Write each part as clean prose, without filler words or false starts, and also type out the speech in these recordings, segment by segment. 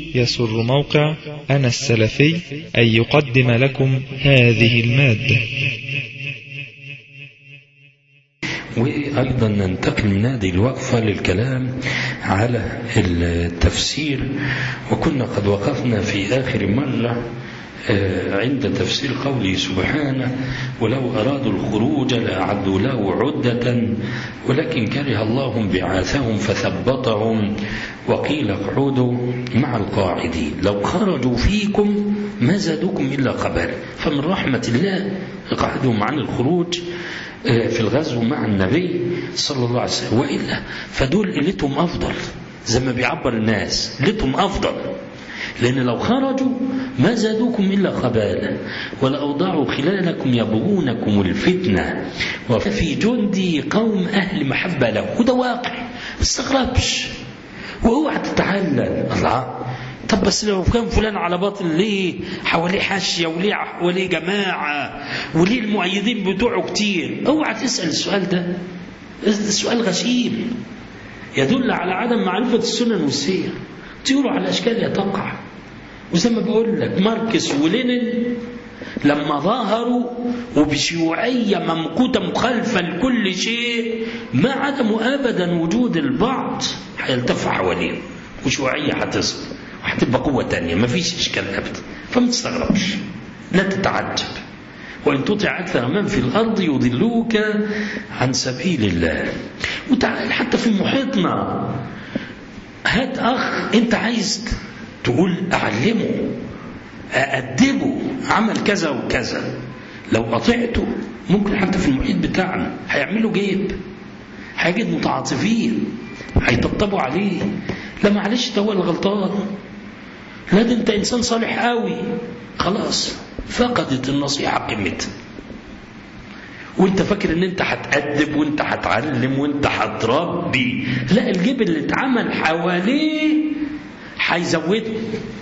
يسر موقع أنا السلفي أن يقدم لكم هذه المادة. وأيضا ننتقل من هذه الوقفة للكلام على التفسير، وكنا قد وقفنا في آخر مرة عند تفسير قوله سبحانه: ولو أرادوا الخروج لأعدوا له عدة ولكن كره الله بعاثهم فثبطهم وقيل اقعدوا مع القاعدين لو خرجوا فيكم ما زادوكم إلا خبالا. فمن رحمة الله قعدهم عن الخروج في الغزو مع النبي صلى الله عليه وسلم، وإلا فدول قلتهم أفضل، زي ما بيعبر الناس قلتهم أفضل، لأن لو خرجوا ما زادوكم إلا خبالا ولأوضعوا خلالكم يبغونكم الفتنة وفي جندي قوم أهل محبة له. وده واقع، ما تستغربش واوعى تتعلل. الله، طب بس لو كان فلان على باطل ليه حواليه حاشية وليه حواليه جماعة وليه المؤيدين بتوعه كتير؟ اوعى تسأل السؤال ده، السؤال غشيم يدل على عدم معرفة السنن والسير. تيروا على أشكال تقع. وزي ما بقول لك ماركس ولينين لما ظاهروا وبشيوعية ممقوتة مخالفة لكل شيء ما عدموا أبدا وجود البعض هيلتف حواليهم وشيوعية هتصل وهتبقى قوة تانية، ما فيش إشكال أبدا. فما تستغربش، لا تتعجب. وإن تطع أكثر من في الأرض يضلوك عن سبيل الله. وتعال حتى في محيطنا، هات أخ أنت عايز تقول أعلمه أأدبه عمل كذا وكذا، لو قطعته ممكن حتى في المحيط بتاعنا هيعملوا جيب، هيجد متعاطفين هيطبطبوا عليه. لا معلش ده هو الغلطان، لا ده أنت إنسان صالح قوي، خلاص فقدت النصيحة قيمتها. وانت فاكر ان انت هتأدب وانت هتعلم وانت هتربي، لا، الجيب اللي اتعمل حواليه هيزوده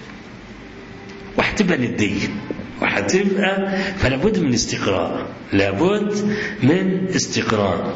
وهتبقى ندية وهتبقى. فلابد من استقرار، لابد من استقرار.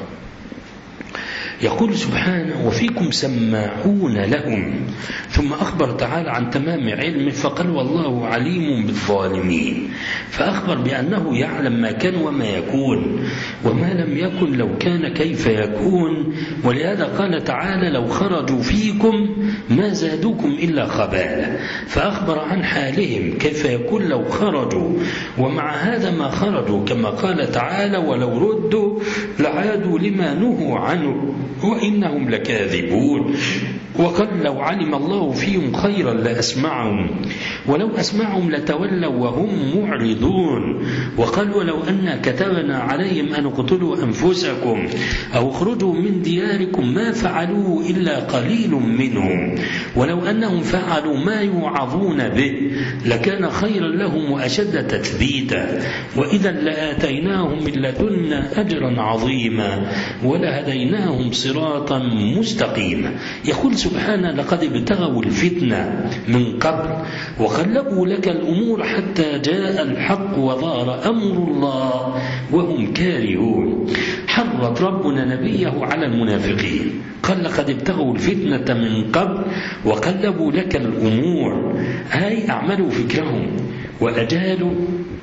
يقول سبحانه: وفيكم سماعون لهم، ثم أخبر تعالى عن تمام علمه فقال: والله عليم بالظالمين، فأخبر بأنه يعلم ما كان وما يكون وما لم يكن لو كان كيف يكون. ولهذا قال تعالى: لو خرجوا فيكم ما زادوكم إلا خبالا، فأخبر عن حالهم كيف يكون لو خرجوا، ومع هذا ما خرجوا، كما قال تعالى: ولو ردوا لعادوا لما نهوا عنه وإنهم لكاذبون. وقال: لو علم الله فيهم خيرا لأسمعهم ولو أسمعهم لتولوا وهم معرضون. وقال: ولو أن كتبنا عليهم أن اقتلوا أنفسكم أو اخرجوا من دياركم ما فعلوه إلا قليل منهم ولو أنهم فعلوا ما يوعظون به لكان خيرا لهم وأشد تثبيتا وإذا لآتيناهم من لدنا أجرا عظيما ولهديناهم صراطا مستقيما. يقول سبحانه: لقد ابتغوا الفتنة من قبل وقلبوا لك الأمور حتى جاء الحق وظهر أمر الله وهم كارهون. حرض ربنا نبيه على المنافقين، قال: لقد ابتغوا الفتنة من قبل وقلبوا لك الأمور، هاي أعملوا فكرهم وأجالوا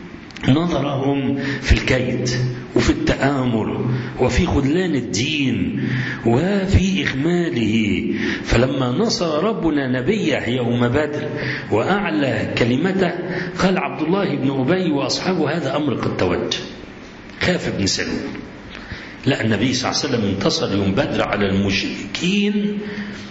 نظرهم في الكيد وفي التآمر وفي خذلان الدين وفي إخماله. فلما نصر ربنا نبيه يوم بدر وأعلى كلمته قال عبد الله بن أبي وأصحابه: هذا أمر قد توجه. خاف ابن سلول، لا، النبي صلى الله عليه وسلم انتصر يوم بدر على المشركين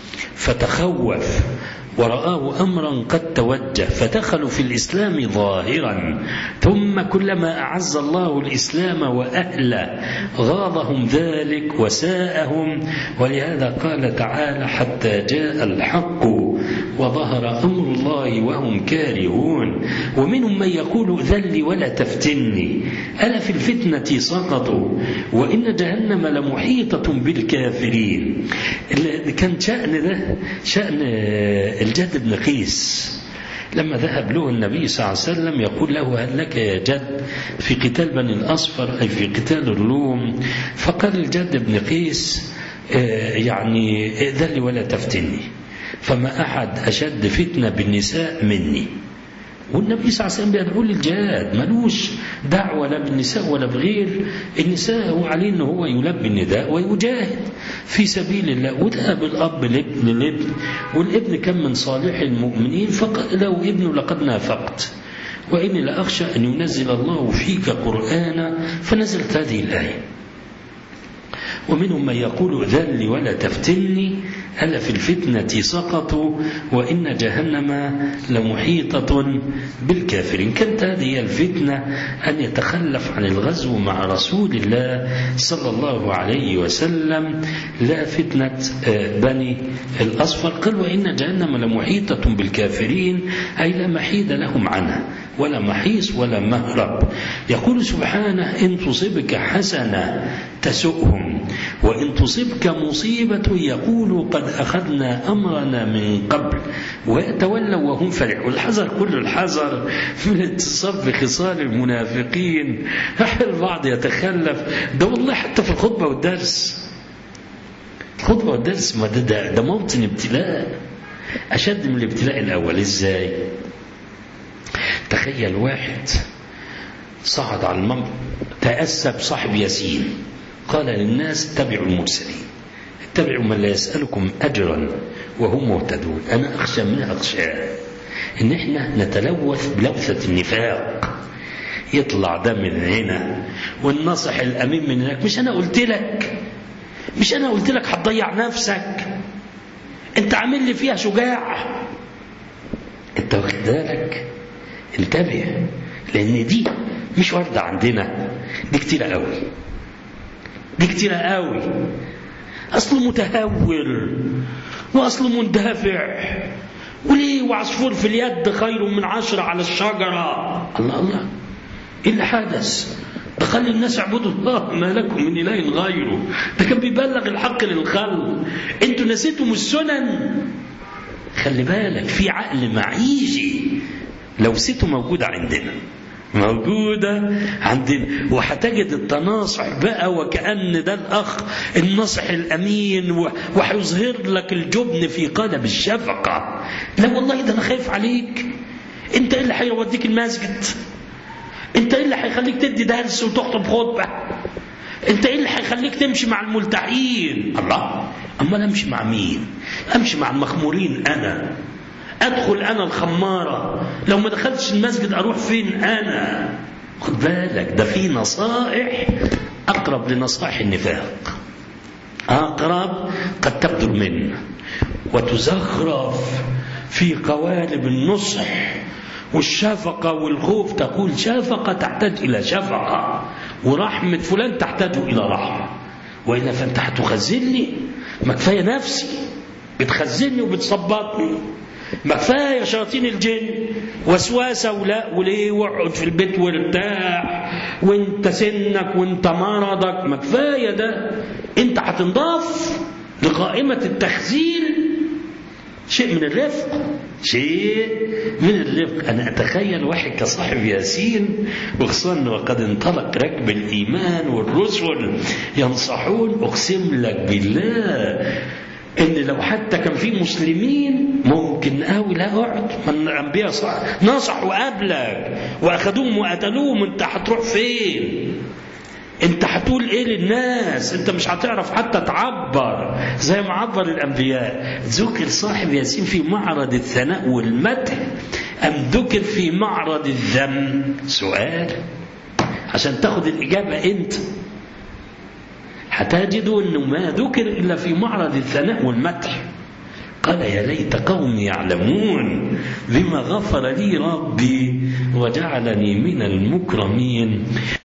فتخوف ورآه أمرا قد توجه فدخلوا في الإسلام ظاهرا، ثم كلما أعز الله الإسلام وأهله غاضهم ذلك وساءهم. ولهذا قال تعالى: حتى جاء الحق وظهر أمر الله وهم كارهون. ومنهم من يقول: ذل ولا تفتني، ألا في الفتنة سقطوا وإن جهنم لمحيطة بالكافرين. كان شأن ده شأن الجد بن قيس لما ذهب له النبي صلى الله عليه وسلم يقول له: هل لك يا جد في قتال بني الأصفر أي في قتال الروم؟ فقال الجد بن قيس: يعني ذل ولا تفتني، فما أحد أشد فتنة بالنساء مني. والنبي صلى الله عليه وسلم بيدعو للجهاد، ملوش دعوة لا بالنساء ولا بغير النساء، هو عليه أنه هو يلبي النداء ويجاهد في سبيل الله. وده بالأب للابن، والابن كم من صالح المؤمنين لو ابنه لقد نافقت وإني لأخشى أن ينزل الله فيك قرآنا، فنزلت هذه الآية. ومنهم من يقول ذل ولا تفتني ألا في الفتنة سقطوا وإن جهنم لمحيطة بالكافرين. كانت هذه الفتنة أن يتخلف عن الغزو مع رسول الله صلى الله عليه وسلم، لا فتنة بني الأصفر. قال وإن جهنم لمحيطة بالكافرين، أي لا محيد لهم عنها ولا محيص ولا مهرب. يقول سبحانه إن تصبك حسنة تسؤهم وإن تصبك مصيبة يقولوا قد أخذنا أمرنا من قبل ويتولوا وهم فرحون. الحذر كل الحذر من اتصاف بخصال المنافقين. البعض يتخلف، ده والله حتى في الخطبة والدرس، الخطبة والدرس ما ده موطن ابتلاء أشد من الابتلاء الأول. إزاي؟ تخيل واحد صعد على المنبر تأسب صاحب ياسين، قال للناس اتبعوا المرسلين، اتبعوا من لا يسألكم أجرا وهم مهتدون. أنا أخشى إن احنا نتلوث بلوثة النفاق، يطلع ده من هنا والنصح الأمين من هناك. مش أنا قلت لك هتضيع نفسك، أنت عامل لي فيها شجاع، أنت واخد بالك؟ انتبه، لأن دي مش واردة عندنا، دي كتيرة قوي. أصله متهور وأصله مندفع، وليه وعصفور في اليد خير من 10 على الشجرة. الله، إيه اللي حدث؟ ده خلي الناس يعبدوا الله ما لكم من إله غيره، ده كان بيبلغ الحق للخلق، انتوا نسيتم السنن. خلي بالك في عقل معيشي لو سيته موجودة عندنا، وهتجد التناصح بقى وكأن ده الأخ النصح الأمين، وهيظهر لك الجبن في قلب الشفقة. لا والله ده أنا خايف عليك، أنت إيه اللي هيوديك المسجد؟ أنت إيه اللي هيخليك تدي درس وتخطب خطبة؟ أنت إيه اللي هيخليك تمشي مع الملتحين؟ الله، أما أمشي مع مين؟ أمشي مع المخمورين؟ أنا أدخل أنا الخمارة؟ لو ما دخلتش المسجد أروح فين أنا؟ خد بالك، ده في نصائح أقرب لنصائح النفاق، أقرب قد تبدو منه وتزخرف في قوالب النصح والشفقة والخوف. تقول شفقة تحتاج إلى شفقة، ورحمة فلان تحتاج إلى رحمة، وإلا فأنت هتخزني. ما كفاية نفسي بتخزني وبتصبطني، ما كفاية شياطين الجن وسواسة ولا وليه، واقعد في البيت وارتاح وانت سنك وانت مرضك، ما كفاية ده. انت هتنضاف لقائمة التخزين. شيء من الرفق. أنا أتخيل واحد كصاحب ياسين، وخصوصا وقد انطلق ركب الإيمان والرسل ينصحون، أقسم لك بالله إن لو حتى كان في مسلمين ممكن قوي لا اقعد، من الأنبياء نصحوا قبلك وأخذوهم وقتلوهم، أنت هتروح فين؟ أنت هتقول إيه للناس؟ أنت مش هتعرف حتى تعبر زي ما عبر الأنبياء. ذكر صاحب ياسين في معرض الثناء والمدح أم ذكر في معرض الذم؟ سؤال عشان تاخد الإجابة. أنت هتجدوا أنه ما ذكر إلا في معرض الثناء والمدح. قال يا ليت قومي يعلمون بما غفر لي ربي وجعلني من المكرمين.